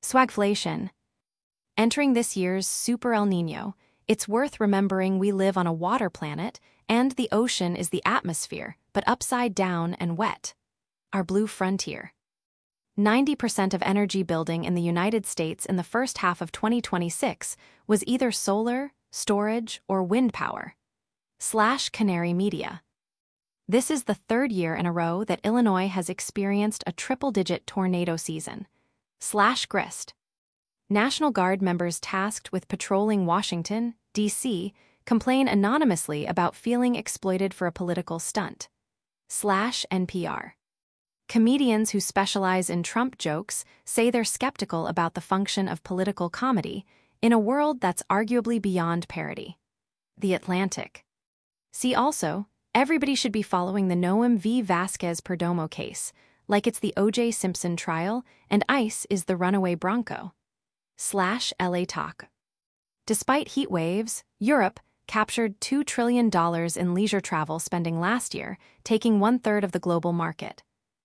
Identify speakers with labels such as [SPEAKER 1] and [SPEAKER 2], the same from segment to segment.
[SPEAKER 1] Swagflation. Entering this year's Super El Niño, it's worth remembering we live on a water planet, and the ocean is the atmosphere, but upside down and wet. Our blue frontier. 90% of energy building in the United States in the first half of 2026 was either solar, storage, or wind power. Canary Media. This is the third year in a row that Illinois has experienced a triple-digit tornado season. Grist. National Guard members tasked with patrolling Washington, D.C., complain anonymously about feeling exploited for a political stunt. NPR. Comedians who specialize in Trump jokes say they're skeptical about the function of political comedy in a world that's arguably beyond parody. The Atlantic. See also, everybody should be following the Noam V. Vasquez Perdomo case, like it's the O.J. Simpson trial and ICE is the runaway Bronco. LA Talk. Despite heat waves, Europe captured $2 trillion in leisure travel spending last year, taking 1/3 of the global market.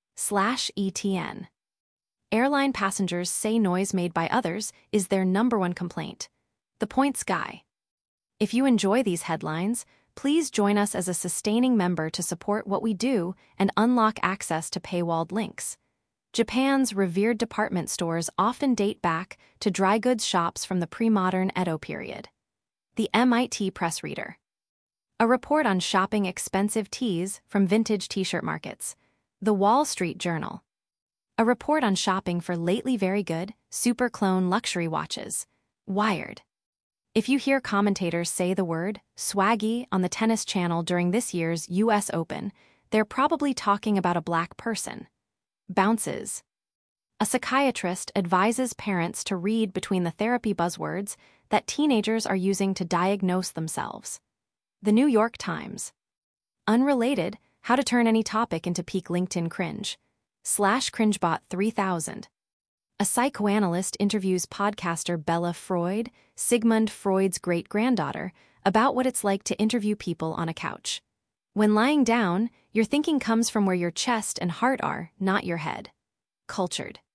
[SPEAKER 1] ETN. Airline passengers say noise made by others is their #1 complaint. The Points Guy. If you enjoy these headlines, please join us as a sustaining member to support what we do and unlock access to paywalled links. Japan's revered department stores often date back to dry goods shops from the pre-modern Edo period. The MIT Press Reader. A report on shopping expensive teas from vintage t-shirt markets. The Wall Street Journal. A report on shopping for lately very good, super clone luxury watches. Wired. If you hear commentators say the word swaggy on the Tennis Channel during this year's U.S. Open, they're probably talking about a black person. Bounces. A psychiatrist advises parents to read between the therapy buzzwords that teenagers are using to diagnose themselves. The New York Times. Unrelated, how to turn any topic into peak LinkedIn cringe. /cringebot 3000. A psychoanalyst interviews podcaster Bella Freud, Sigmund Freud's great-granddaughter, about what it's like to interview people on a couch. When lying down, your thinking comes from where your chest and heart are, not your head. Cultured.